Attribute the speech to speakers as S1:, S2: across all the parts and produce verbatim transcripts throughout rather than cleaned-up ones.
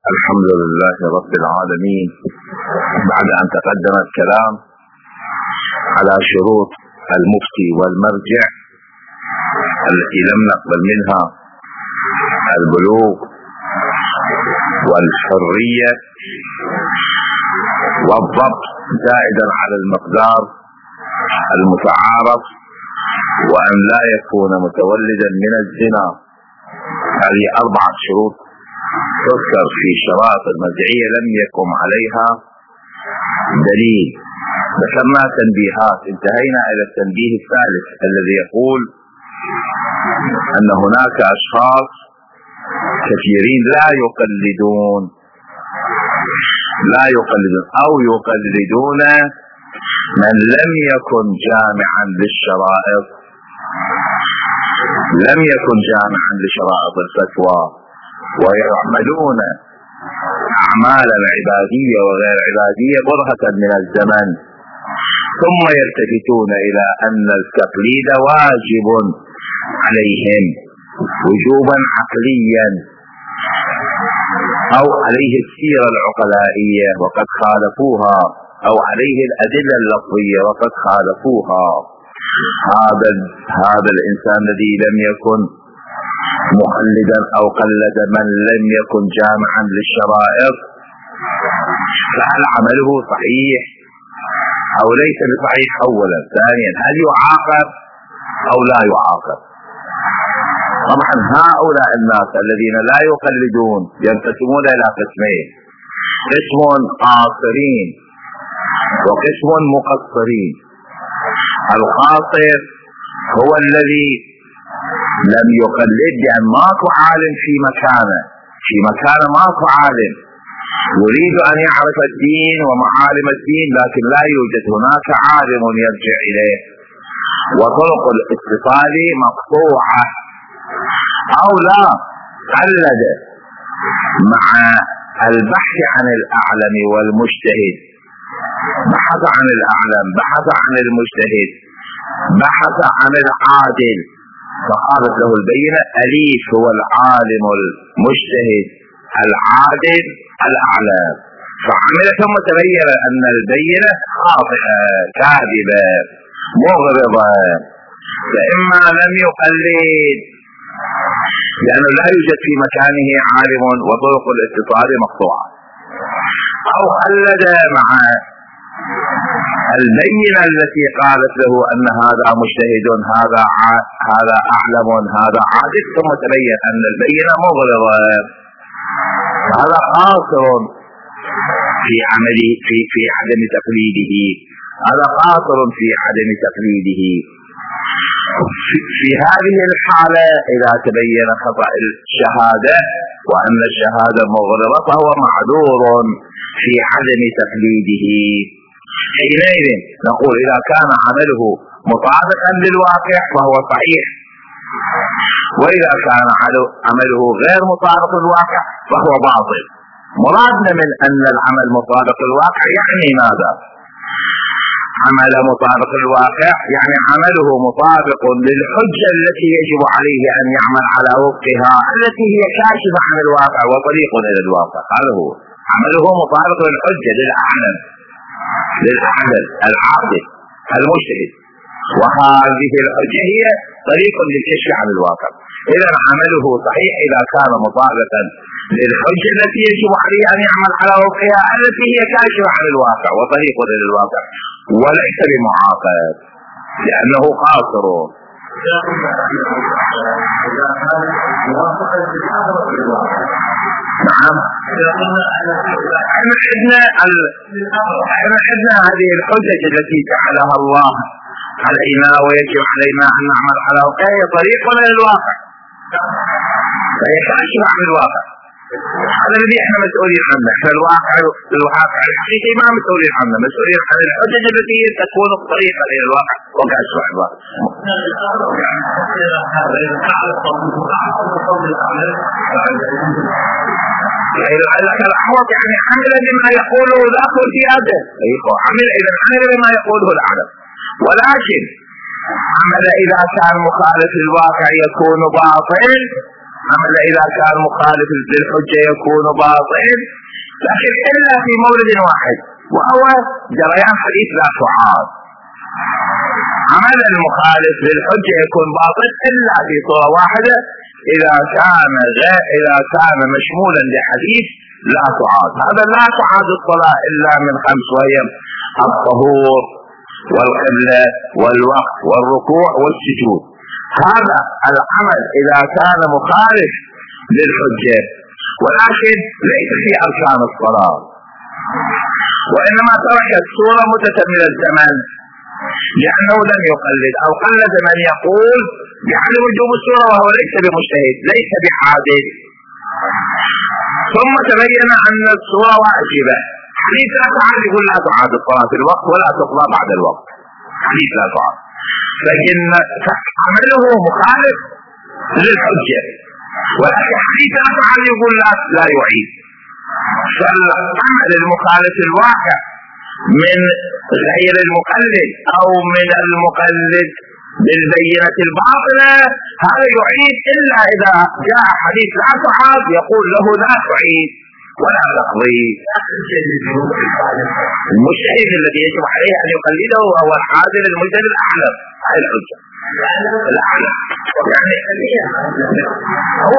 S1: الحمد لله رب العالمين. بعد أن تقدم الكلام على شروط المفتي والمرجع التي لم نقبل منها البلوغ والحرية والضبط زائدا على المقدار المتعارف، وأن لا يكون متولدا من الزنا، هذه أربعة شروط تذكر في شرائط المرجعية لم يقم عليها دليل. ذكرنا تنبيهات، انتهينا إلى التنبيه الثالث الذي يقول أن هناك أشخاص كثيرين لا يقلدون لا يقلدون أو يقلدون من لم يكن جامعا للشرائط لم يكن جامعا لشرائط الفتوى، ويعملون أعمالا عبادية وغير عبادية برهة من الزمن، ثم يلتفتون إلى أن التقليد واجب عليهم وجوبا عقليا، أو عليه السيرة العقلائية وقد خالفوها، أو عليه الأدلة اللفظية وقد خالفوها. هذا هذا الإنسان الذي لم يكن مقلدا أو قلد من لم يكن جامعا للشرائط، فهل عمله صحيح أو ليس بصحيح؟ أولا. ثانيا، هل يعاقب أو لا يعاقب؟ طبعا هؤلاء الناس الذين لا يقلدون ينقسمون إلى قسمين: قسم قاصرين وقسم مقصرين. القاصر هو الذي لم يقلد لأن ماكو عالم في مكانه في مكانه ماكو عالم يريد أن يعرف الدين ومعالم الدين، لكن لا يوجد هناك عالم يرجع إليه، وطرق الاتصال مقطوعة. أو لا، قلد مع البحث عن الأعلم والمجتهد، بحث عن الأعلم، بحث عن المجتهد، بحث عن العادل، فقالت له البينة: أليف هو العالم المجتهد العادل الأعلم. فعمل ثم تبين أن البينة خاطئة كاذبة مغرضة، فإما لم يقلد لأنه لا يوجد في مكانه عالم وطرق الاتصال مقطوعة، أو قلد مع البينة التي قالت له أن هذا مجتهد، هذا هذا أعلم، هذا عادل، ثم تبين أن البينة مغرضة. هذا قاصر في عمله في في عدم تقليده، هذا قاصر في عدم تقليده. في, في هذه الحالة إذا تبين خطأ الشهادة وأن الشهادة مغرضة فهو معذور في عدم تقليده. حينئذ نقول إذا كان عمله مطابقا للواقع فهو صحيح، وإذا كان عمله غير مطابق للواقع فهو باطل. مرادنا من أن العمل مطابق للواقع يعني ماذا؟ عمل مطابق للواقع يعني عمله مطابق للحجة التي يجب عليه أن يعمل على وفقها، التي هي كاشفة عن الواقع وطريق إلى الواقع. هذا هو عمله مطابق للحجة للأعلم للأعلم العادل المجتهد، وهذه الحجة هي طريق للكشف عن الواقع. إذا عمله صحيح إذا كان مطابقا للحجة التي يجب عليه أن يعمل على وفقها، التي هي كاشفة عن الواقع وطريق إلى الواقع، وليس بمعاقب لأنه قاصر. نعم، احنا عندنا احنا عندنا هذه الحجج التي جعلها الله علينا ويجب علينا ان نعمل على وفقها طريق الى الواقع، فهي كاشفة عن الواقع. هذا الذي احنا مسؤولين عنه. احنا الواقع الواقع الحقيقي ما مسؤولين عنه، مسؤولين عن الحجج التي تكون طريقة الى الواقع وكاشفة عن الواقع. الأحوط يعني عمل بما يقوله الأخ زيادة، عمل إذا عمل بما يقوله الأعلم، ولكن عمل إذا كان مخالف للواقع يكون باطل عمل إذا كان مخالف للحجة يكون باطل، لكن إلا في مورد واحد وهو جريان حديث لا تعاد. عمل المخالف للحجة يكون باطل إلا في صورة واحدة، إذا كان غير إذا كان مشمولا لحديث لا تعاد. هذا لا تعاد الصلاة إلا من خمس، وهي الطهور والقبلة والوقت والركوع والسجود. هذا العمل إذا كان مخالف للحجة، ولكن ليس في أركان الصلاة، وإنما تركت صورة متكملة الزمن لأنه لم يقلد أو قلد من يقول بعدم وجوب الصورة وهو ليس بمجتهد ليس بحادث، ثم تبين أن الصورة واجبة. حديث لا تعاد يقول لا تعاد الصلاة في الوقت ولا تقضى بعد الوقت، حديث لا تعاد، فإن عمله مخالف للحجة، ولكن حديث لا تعاد يقول لا لا يعيد. فالعمل المخالف الواقع من غير المقلد أو من المقلد بالبينة الباطلة هذا يعيد، إلا إذا جاء حديث لا تعاد يقول له لا تعيد ولا تقضي. المجتهد الذي يجب عليه أن يقلده هو الحاضر المجتهد الأعلم، هذه الحجة الأعلم، يعني هو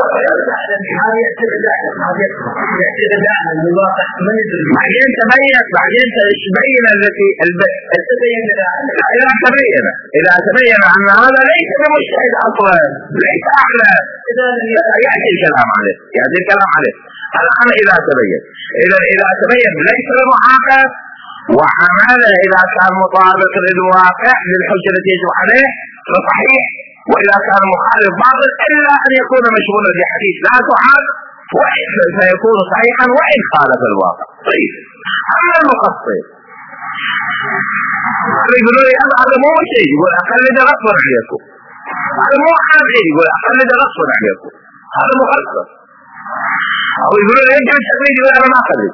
S1: بعدين تبين بعدين تبين التي إذا تبين إذا تبين أن هذا ليس بمجتهد أصلا، ليس أعلم، يأتي الكلام عليه يأتي الكلام عليه الآن إذا تبين إذا إذا تبين ليس بمعاقب، وعمله إذا كان مطابق للواقع للحجة التي يجب عليه فصحيح، وإذا كان مخالف باطل إلا أن يكون مشغولا بحديث لا تعاد فيكون صحيحا وإن خالف الواقع. طيب أما المقصر يقولوا لي هذا مو شيء، يقول أقلد غصبا عليكم، هذا مو حاجة، يقول أقلد غصبا عليكم، هذا مقصر. أو يقولوا لي يجب التقليد، يقول أنا ما أقلد،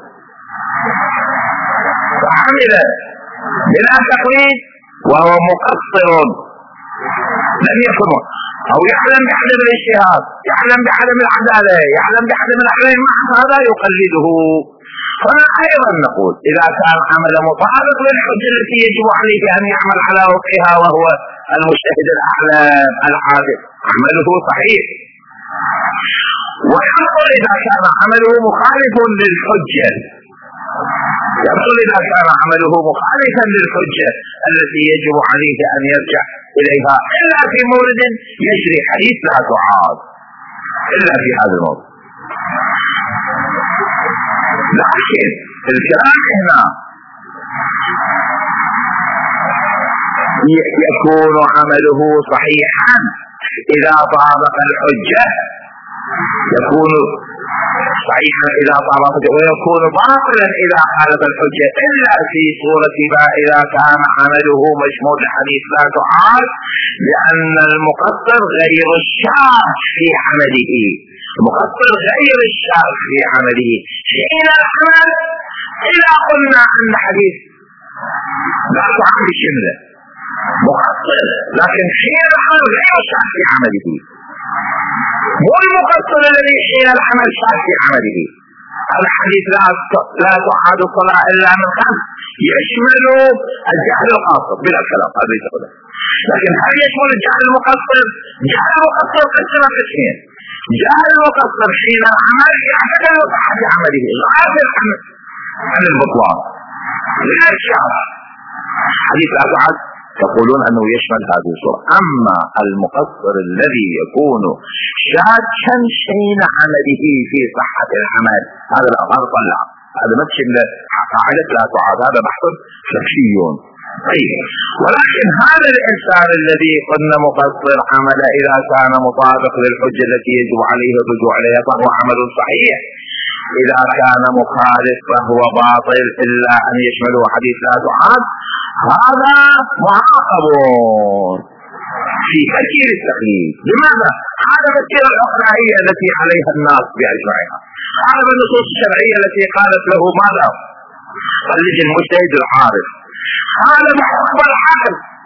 S1: فعمل بلا تقليد وهو مقصر لم يكن، أو يعلم بعدم الاجتهاد، يعلم بعدم العدالة، يعلم بعدم الأحوال، مع هذا يقلده. فأنا أيضا نقول إذا كان عمل مطابق للحجة التي يجب عليه أن يعمل على وفقها وهو المجتهد الأعلم العادل عمله صحيح. ويقول إذا كان عمله مخالف للحجة، يقول إذا كان عمله مخالفا للحجة التي يجب عليه أن يرجع إليها إلا في مورد يجري حديث لا تعاد، إلا في هذا المورد. لكن الكلام هنا يكون عمله صحيحا إذا طابق الحجة، يكون صحيحا إذا طابق، ويكون باطلا إذا خالف الحجة إلا في صورة ما إذا كان عمله مشمول الحديث لا تعاد، لأن المقصر غير الشاذ في عمله، المقصر غير الشاذ في عمله. حين العمل إذا قلنا أن حديث لا تعاد شمله مقصر، لكن حين العمل غير الشاذ في عمله، مو المقصر الذي حين العمل شاذ في عمله. الحديث لا لا تعاد الصلاة إلا من خمس يشمل الجهل القاصر بلا كلام، هذا يقول. لكن هل يشمل الجهل المقصر؟ جهل المقصر قسم قسمين، جهل المقصر حين العمل يعتقد بصحة عمله غافل عن عن البطلان لا الشاذ. حديث لا تعاد تقولون أنه يشمل هذه الصورة. أما المقصر الذي يكون شاكا حين عمله في صحة العمل هذا لا طلع، هذا ما تشمل قاعدة لا تعاد، هذا بحث شخصي. طيب ولكن هذا الإنسان الذي قلنا مقصر عمل إذا كان مطابق للحجة التي يجب عليه الرجوع عليها فهو عمل صحيح، إذا كان مخالف فهو باطل إلا أن يشمله حديث لا تعاد. هذا معاقب في تأثير التقليد. لماذا؟ هذا تأثير العقلائية التي عليها الناس بأجمعها، هذا النصوص الشرعية التي قالت له ماذا؟ قلد المجتهد العارف، هذا محكم الحاكم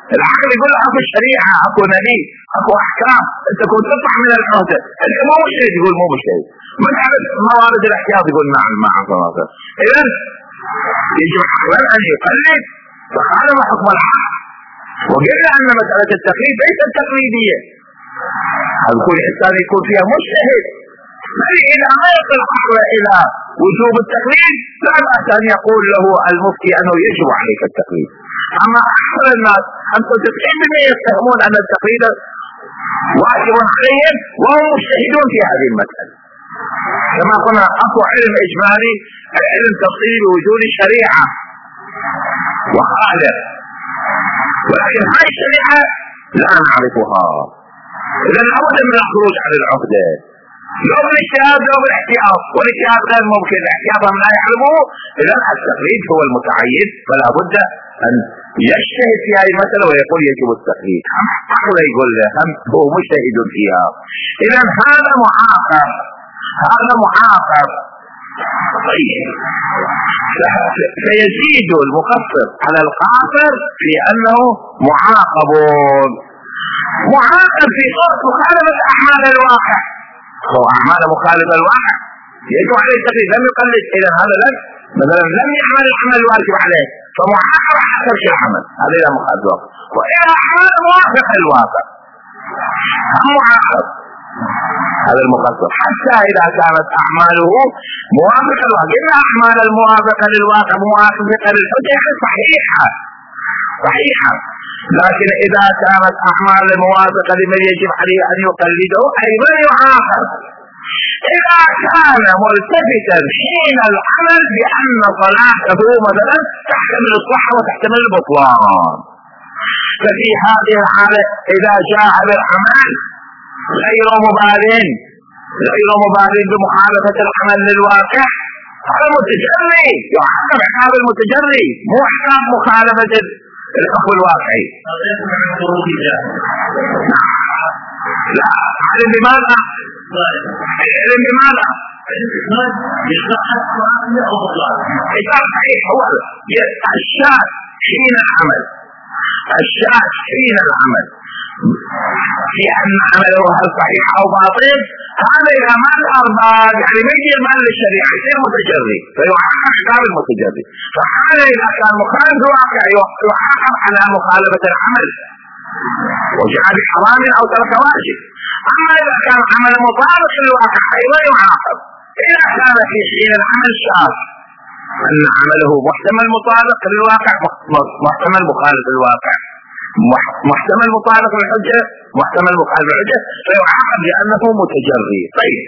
S1: العقل يقول اكو شريعة، اكو نبي، اكو احكام، انت كنت تطلع من العهدة. انت مو مجتهد يقول مو مجتهد. مسألة موارد الاحتياط يقول نعم مع صلاته. اذا يجب عقلا ان يقلد فخالف حكم العقل. وقلنا ان مسألة التقليد ليست تقليدية، هذا كل انسان يكون فيها مجتهد. إذا ما يصل العقل إلى وجوب التقليد لا بأس أن يقول له المفتي أنه يجب عليك التقليد. أما أكثر الناس خمسة وتسعين بالمئة يتهمون أن التقليد واجب عليهم وهم مجتهدون في هذه المسألة. كما قلنا أكو علم إجمالي، علم تفصيلي وجود الشريعة وخالف، ولكن هذه الشريعة لا نعرفها. إذا لابد من الخروج عن العقدة، لو بالاجتهاد لو بالاحتياط، والاجتهاد غير ممكن، الاحتياط من لا يعلمه. اذا التقليد هو المتعين، فلا بد ان يجتهد في هذه المسألة ويقول يجب التقليد. عقل يقول له هو مجتهد فيها. اذا هذا معاقب، هذا معاقب. طيب فيزيد المقصر على القاصر في انه معاقب، معاقب في صورة مخالفة اعمال الواقع. هو أعمال مخالفة الواقع يجب عليه التقليد، لم يقلد. إذا هذا لم مثلا لم يعمل العمل الواجب عليه فمعاقب حسب شيء العمل، هذا إذا مخالف الواقع. وإذا أعمال موافقة للواقع هم معاقب، هذا المقصر. حتى إذا كانت أعماله موافقة للواقع، إن أعمال الموافقة للواقع موافقة للحجة صحيحة صحيحة، لكن إذا كانت أعمال الموافقة لمن يجب عليه أن يقلده أيضا يعاقب. إذا كان ملتفتا حين العمل بأن صلاته مثلا تحتمل الصحة وتحتمل البطلان، ففي هذه الحالة إذا جاء بالعمل غير مبالٍ غير مبالٍ بمخالفة العمل للواقع، هذا متجري، يعاقب عقاب المتجري مو عقاب مخالفة الحكم الواقعي. لا، علم بماذا؟ علم بماذا؟ إذا صحيح هو الشاك حين العمل، الشاك حين العمل في أن عمله هل صحيح أو باطل، هذا إذا ما الأرباب يعني ما يجي المال للشريعة يصير متجري فيعاقب عقاب المتجري. فهذا إذا كان مخالف الواقع يعاقب على مخالفة العمل وجاء بحرام أو ترك واجب. أما إذا كان عمل مطابق للواقع أيضا يعاقب. إذا كان في حين العمل شاذ أن عمله محتمل مطابق للواقع محتمل مخالف للواقع محتمل مطابق للحجة محتمل مخالف للحجة فيعاقب لأنه متجري. طيب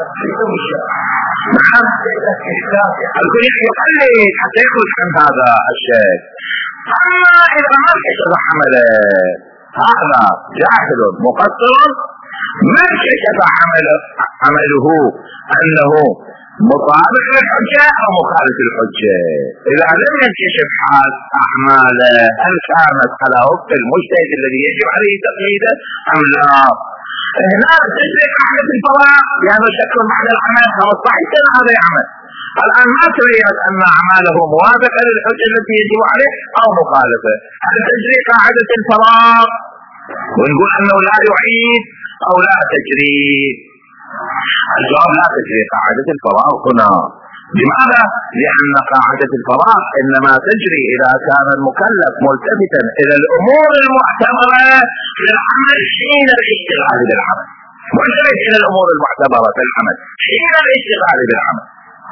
S1: نعم الكل يقلد حتى يخرج عن هذا الشيء. أما إذا ما كشف عمله هذا جاهل مقصر ما كشف عمله عمله أنه مطابق للحجة أو مخالف للحجة. إذا لم ينكشف حال أعماله هل كانت على وفق المجتهد الذي يجب عليه تقليده أم لا؟ هنا تجري قاعدة الفراغ لأنه شكل بعد العمل خمسطعش سنة هذا يعمل. الآن ما تبين أن أعماله موافقة للحجة التي يجب عليه أو مخالفة. هل تجري قاعدة الفراغ ونقول أنه لا يعيد أو لا تجري؟ الجواب لا تجري قاعدة الفراغ هنا. لماذا؟ لأن قاعدة الفراغ إنما تجري إذا كان المكلف ملتفتا إلى الأمور المعتبرة في العمل حين الاشتغال بالعمل، ملتفت إلى الأمور المعتبرة في العمل حين الاشتغال بالعمل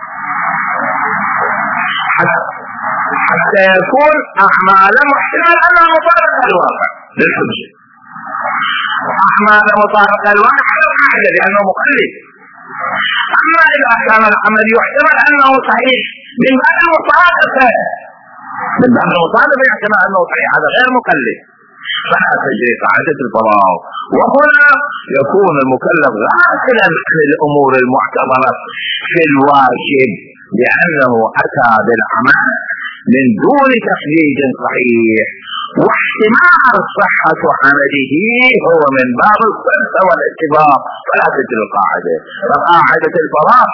S1: حتى يكون أعماله محتمل أنها مطابقة للواقع للحجة. أعماله مطابقة للواقع على القاعدة لأنه مقلد. أما إذا كان العمل يحتمل أنه صحيح من بعد المطابقة من بعد المطابقة يحتمل أنه صحيح هذا غير مقلد فلا تجري قاعدة الفراغ. وهنا يكون المكلف غافلا عن الأمور المعتبرة في الواجب لأنه أتى بالعمل من دون تقليد صحيح، واحتمال صحة عمله هو من باب الصدق والاتفاق فلا تجري القاعدة. فقاعدة الفراغ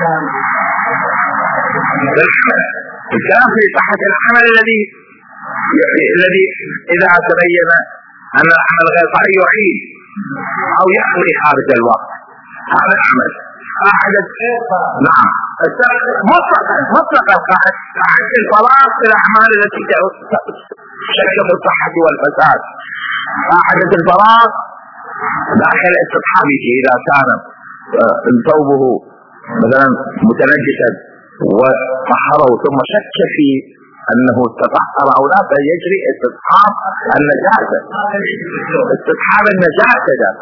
S1: الكلام في صحة العمل الذي الذي إذا تبين أن العمل غير صحيح يعيد أو يقضي خارج الوقت. هذا العمل قاعدة نعم مطلقا مطلقا قاعدة الفراغ في الأعمال التي تشكل الصحة والفساد. قاعدة الفراغ داخل استصحابه إذا كان ثوبه مثلا متنجسا وطهره ثم شك في أنه تطهر أو لا فيجري استصحاب النجاسة. استصحاب النجاسة ده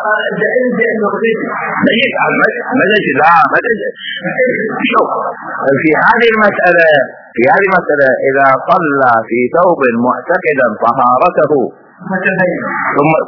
S1: مدج لا مدج. شوف في هذه المسألة في هذه المسألة إذا صلى في ثوب معتقدا طهارته ثم